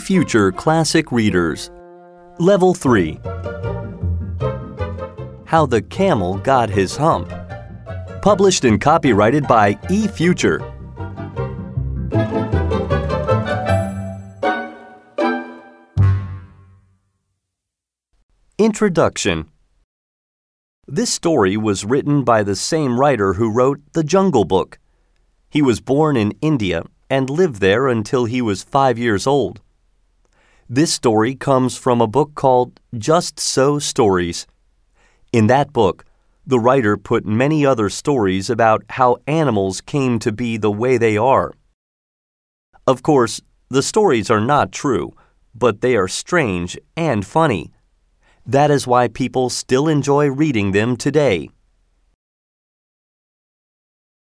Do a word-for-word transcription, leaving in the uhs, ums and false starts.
eFuture Classic Readers. Level three. How the Camel Got His Hump. Published and copyrighted by eFuture. Introduction. This story was written by the same writer who wrote The Jungle Book. He was born in India and lived there until he was five years old. This story comes from a book called Just So Stories. In that book, the writer put many other stories about how animals came to be the way they are. Of course, the stories are not true, but they are strange and funny. That is why people still enjoy reading them today.